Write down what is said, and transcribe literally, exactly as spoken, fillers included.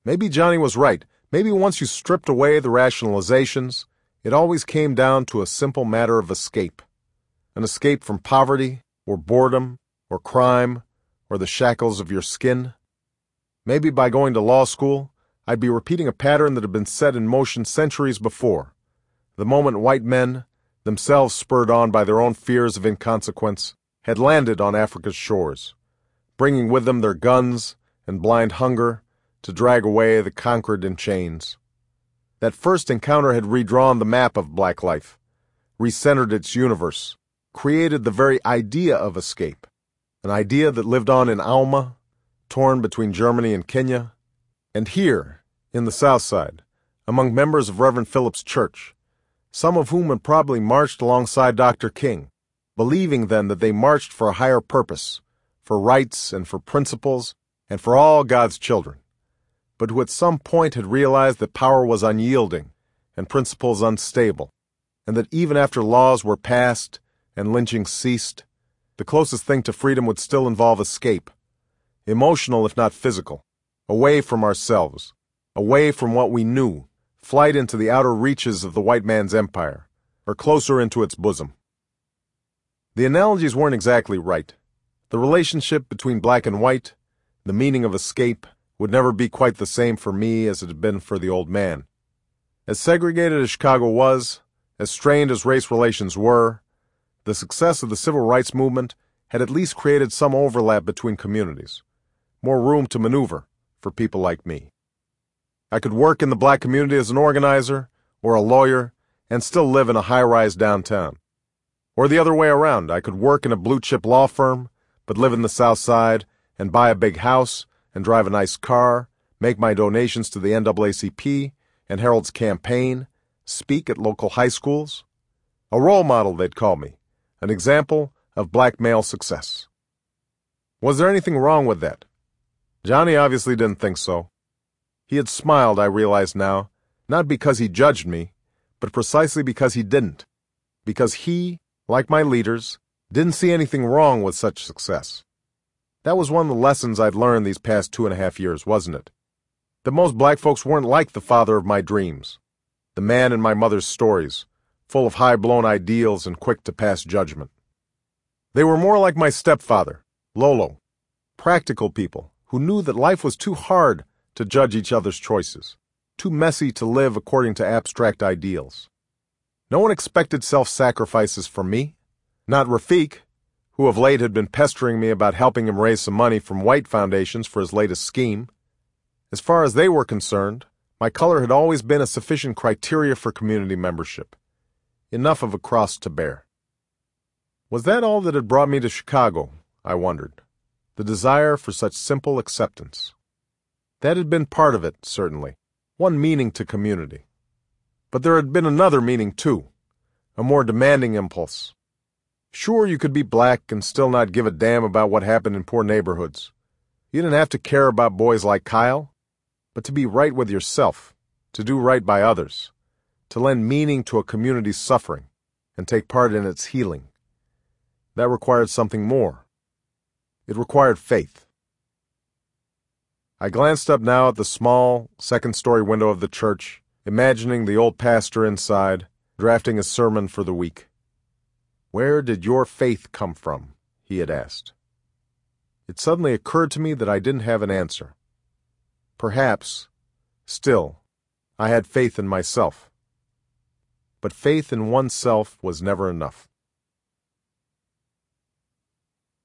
Maybe Johnny was right. Maybe once you stripped away the rationalizations, it always came down to a simple matter of escape. An escape from poverty, or boredom, or crime, or the shackles of your skin. Maybe by going to law school, I'd be repeating a pattern that had been set in motion centuries before. The moment white men, themselves spurred on by their own fears of inconsequence, had landed on Africa's shores, bringing with them their guns and blind hunger to drag away the conquered in chains. That first encounter had redrawn the map of black life, recentered its universe, created the very idea of escape, an idea that lived on in Alma, torn between Germany and Kenya, and here, in the South Side, among members of Reverend Philip's church, some of whom had probably marched alongside Doctor King, believing then that they marched for a higher purpose, for rights and for principles, and for all God's children, but who at some point had realized that power was unyielding and principles unstable, and that even after laws were passed and lynching ceased, the closest thing to freedom would still involve escape, emotional if not physical, away from ourselves, away from what we knew, flight into the outer reaches of the white man's empire, or closer into its bosom. The analogies weren't exactly right. The relationship between black and white, the meaning of escape, would never be quite the same for me as it had been for the old man. As segregated as Chicago was, as strained as race relations were, the success of the civil rights movement had at least created some overlap between communities, more room to maneuver for people like me. I could work in the black community as an organizer or a lawyer and still live in a high-rise downtown. Or the other way around, I could work in a blue-chip law firm, but live in the South Side and buy a big house and drive a nice car, make my donations to the N double A C P and Harold's campaign, speak at local high schools. A role model, they'd call me, an example of black male success. Was there anything wrong with that? Johnny obviously didn't think so. He had smiled, I realized now, not because he judged me, but precisely because he didn't. Because he, like my leaders, didn't see anything wrong with such success. That was one of the lessons I'd learned these past two and a half years, wasn't it? That most black folks weren't like the father of my dreams, the man in my mother's stories, full of high-blown ideals and quick to pass judgment. They were more like my stepfather, Lolo, practical people who knew that life was too hard to judge each other's choices, too messy to live according to abstract ideals. No one expected self-sacrifices from me, not Rafiq, who of late had been pestering me about helping him raise some money from white foundations for his latest scheme. As far as they were concerned, my color had always been a sufficient criteria for community membership, enough of a cross to bear. Was that all that had brought me to Chicago, I wondered, the desire for such simple acceptance? That had been part of it, certainly, one meaning to community. But there had been another meaning, too, a more demanding impulse. Sure, you could be black and still not give a damn about what happened in poor neighborhoods. You didn't have to care about boys like Kyle, but to be right with yourself, to do right by others, to lend meaning to a community's suffering and take part in its healing. That required something more. It required faith. I glanced up now at the small, second-story window of the church, imagining the old pastor inside, drafting a sermon for the week. "Where did your faith come from?" he had asked. It suddenly occurred to me that I didn't have an answer. Perhaps, still, I had faith in myself. But faith in oneself was never enough.